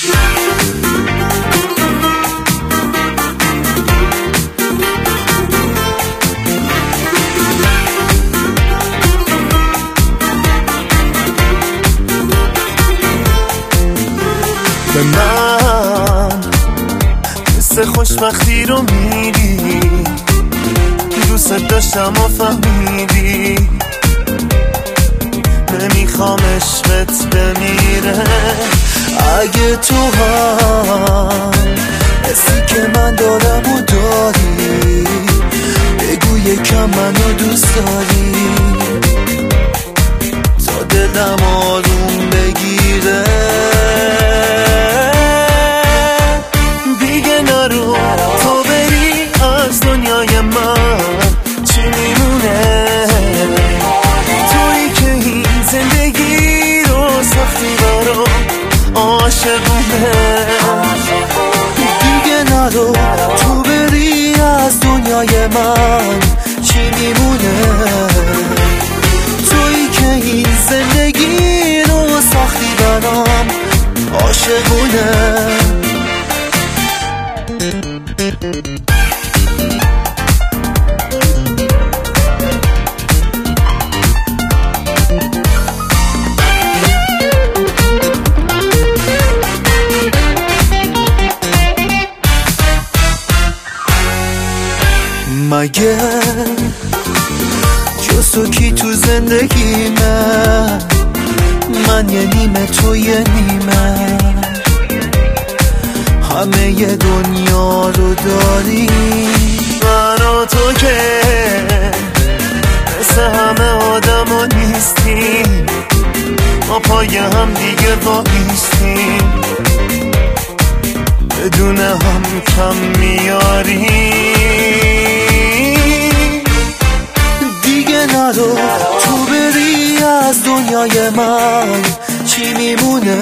به من حس خوشبختی رو میدی، دوست داشتم و فهمیدی، نمیخوام عشقت بمیره. اگه تو هم حسی که من دارم و داری، بگو یکم منو دوست داری تا دلم آروم بگیره. دیگه نرو تو بری از دنیای من، چی میمونه؟ تویی که این زندگی رو سختی برام عاشقونه. دیگه نرو تو بری از دنیای من، چی میمونه؟ تویی که این زندگی رو سختی برام عاشقونه. مگه جز تو کی تو زندگی من یه نیمه تو یه نیمه، همه ی دنیا رو داری. من و تو که مثل همه آدم ها نیستیم، ما پای هم دیگه وایستیم، بدون هم کم میاریم. دیگه نرو تو بری از دنیای من، چی میمونه؟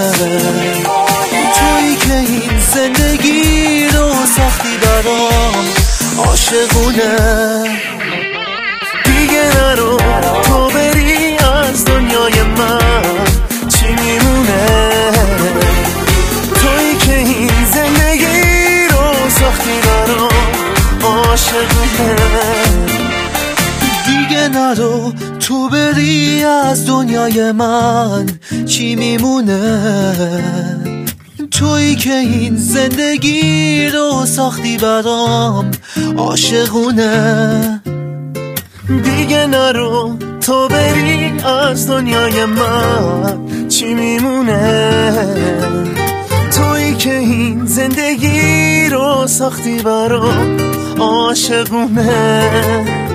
تویی که این زندگی رو سختی برام عاشقونه. دیگه نرو تو بری از دنیای من، چی میمونه؟ تویی که این زندگی رو سختی برام عاشقونه. دیگه نرو تو بری از دنیای من، چی میمونه؟ تویی که این زندگی رو ساختی برام عاشقونه. دیگه نرو تو بری از دنیای من، چی میمونه؟ تویی که این زندگی رو ساختی برام عاشقونه.